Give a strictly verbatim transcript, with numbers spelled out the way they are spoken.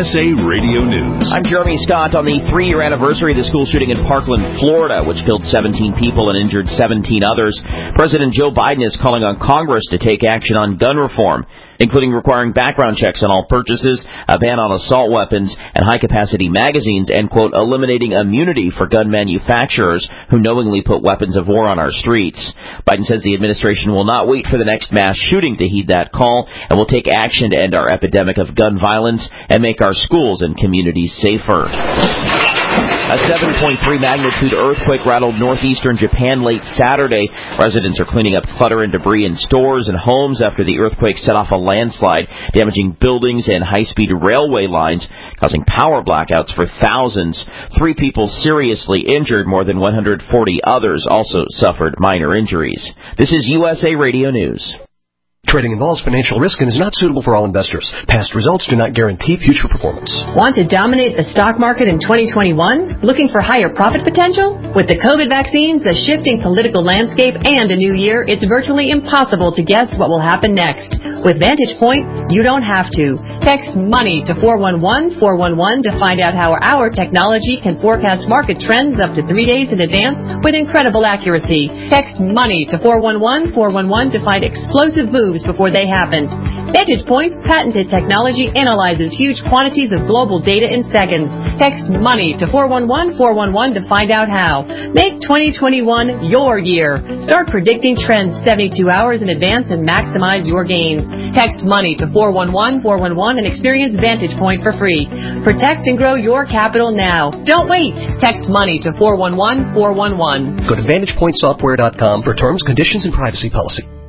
S A Radio News. I'm Jeremy Scott. On the three-year anniversary of the school shooting in Parkland, Florida, which killed seventeen people and injured seventeen others, President Joe Biden is calling on Congress to take action on gun reform, including requiring background checks on all purchases, a ban on assault weapons and high-capacity magazines, and, quote, eliminating immunity for gun manufacturers who knowingly put weapons of war on our streets. Biden says the administration will not wait for the next mass shooting to heed that call and will take action to end our epidemic of gun violence and make our schools and communities safer. A seven point three magnitude earthquake rattled northeastern Japan late Saturday. Residents are cleaning up clutter and debris in stores and homes after the earthquake set off a landslide, damaging buildings and high-speed railway lines, causing power blackouts for thousands. Three people seriously injured. More than one hundred forty others also suffered minor injuries. This is U S A Radio News. Trading involves financial risk and is not suitable for all investors. Past results do not guarantee future performance. Want to dominate the stock market in twenty twenty-one? Looking for higher profit potential? With the COVID vaccines, a shifting political landscape, and a new year, it's virtually impossible to guess what will happen next. With Vantage Point, you don't have to. Text MONEY to four one one four one one to find out how our technology can forecast market trends up to three days in advance with incredible accuracy. Text MONEY to four one one four one one to find explosive moves before they happen. Vantage Point's patented technology analyzes huge quantities of global data in seconds. Text MONEY to four one one four one one to find out how. Make twenty twenty-one your year. Start predicting trends seventy-two hours in advance and maximize your gains. Text MONEY to four one one four one one and experience Vantage Point for free. Protect and grow your capital now. Don't wait. Text MONEY to four one one four one one. Go to vantage point software dot com for terms, conditions, and privacy policy.